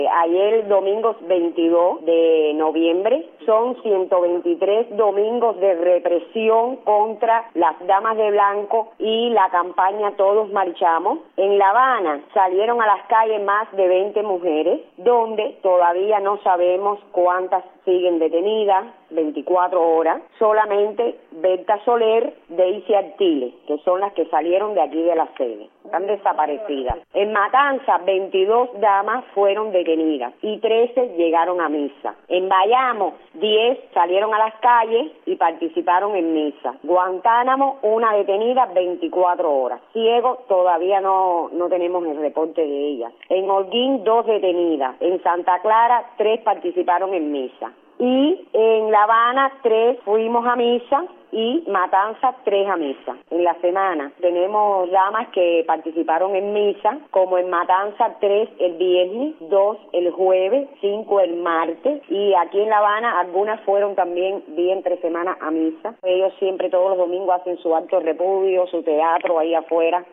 Ayer, domingo 22 de noviembre, son 123 domingos de represión contra las damas de blanco y la campaña Todos Marchamos. En La Habana salieron a las calles más de 20 mujeres, donde todavía no sabemos cuántas siguen detenidas, 24 horas. Solamente Berta Soler, Daisy Artiles, que son las que salieron de aquí de la sede. Están desaparecidas. En Matanzas, 22 damas fueron detenidas y 13 llegaron a misa. En Bayamo, 10 salieron a las calles y participaron en misa. Guantánamo, una detenida, 24 horas. Ciego, todavía no tenemos el reporte de ella. En Holguín, 2 detenidas. En Santa Clara, 3 participaron en misa. Y en La Habana 3 fuimos a misa y Matanzas 3 a misa. En la semana tenemos damas que participaron en misa, como en Matanzas 3 el viernes, 2 el jueves, 5 el martes, y aquí en La Habana algunas fueron también día entre semana a misa. Ellos siempre todos los domingos hacen su acto de repudio, su teatro ahí afuera.